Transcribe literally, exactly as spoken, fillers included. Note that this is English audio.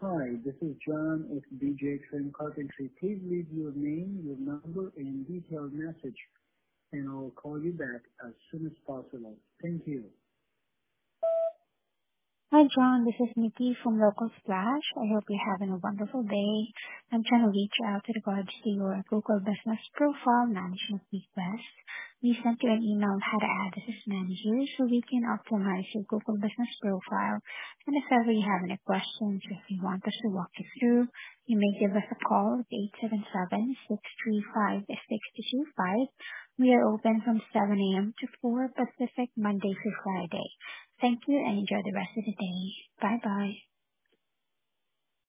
Hi, this is John with B J Trim Carpentry. Please leave your name, your number, and detailed message, and I'll call you back as soon as possible. Thank you. Hi, John. This is Nikki from Local Splash. I hope you're having a wonderful day. I'm trying to reach out to regards to your Google Business Profile Management request. We sent you an email on how to add this as manager so we can optimize your Google Business Profile. And if ever you have any questions, if you want us to walk you through, you may give us a call at eight seven seven, six three five, six two two five. We are open from seven a.m. to four Pacific, Monday through Friday. Thank you and enjoy the rest of the day. Bye bye.